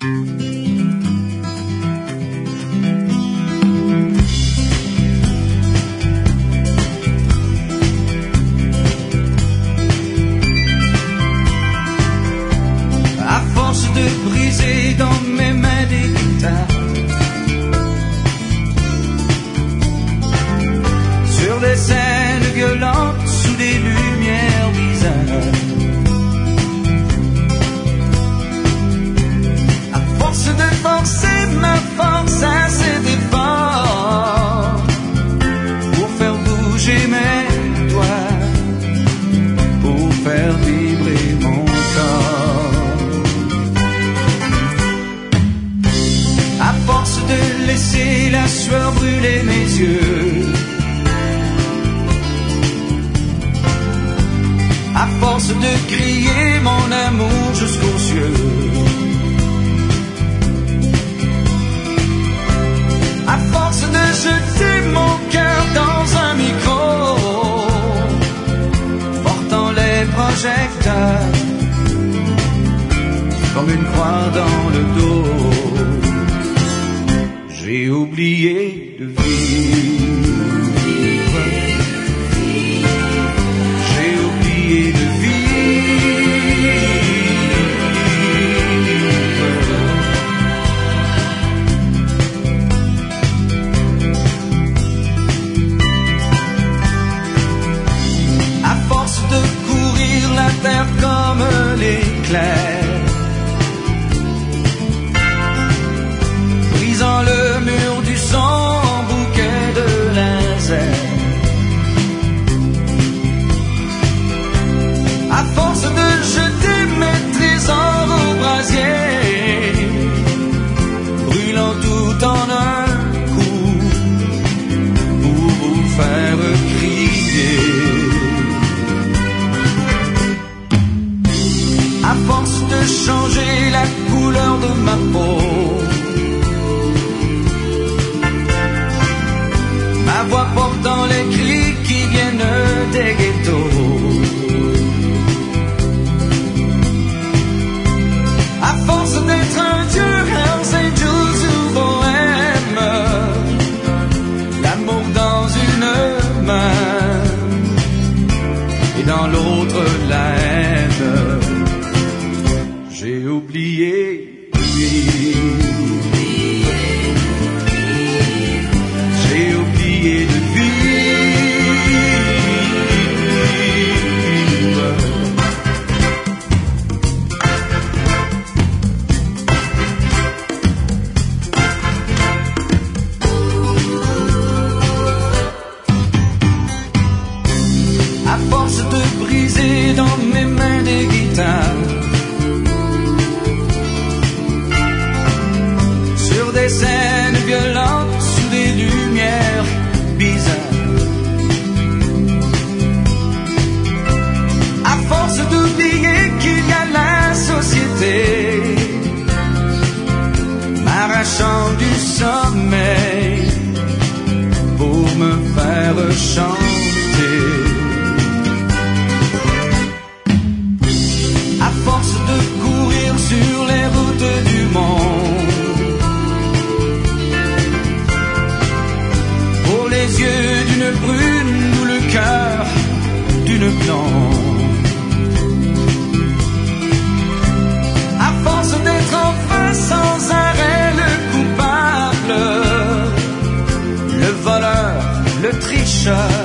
À force de briser dans mes mains des guitares, sur des scènes violentes, sous des lumières bizarres. À force de forcer ma force à cet effort, pour faire bouger mes doigts, pour faire vibrer mon corps. À force de laisser la sueur brûler mes yeux, à force de crier mon amour jusqu'aux cieux, à force de jeter mon cœur dans un micro, portant les projecteurs comme une croix dans le dos, j'ai oublié de vivre. J'ai oublié de à force de courir la terre comme l'éclair, brisant le mur du son en bouquet de laser. À force de jeter mes trésors au brasier, brûlant tout en un coup pour vous faire crier. À force de changer la couleur de ma peau, ma voix portant les cris qui viennent des ghettos. À force d'être un dieu, Hells Angels ou bohème, l'amour dans une main et dans l'autre la haine, j'ai oublié de vivre. J'ai oublié de vivre. À force de briser dans mes mains des guitares, sur des scènes violentes, sous des lumières bizarres. À force d'oublier qu'il y a la société, m'arrachant du sommeil pour me faire chanter. À force de courir sur les routes du monde, pour les yeux d'une brune ou le cœur d'une blonde. À force d'être enfin sans arrêt le coupable, le voleur, le tricheur,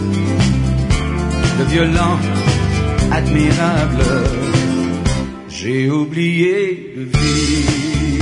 le violent, admirable, j'ai oublié de vivre.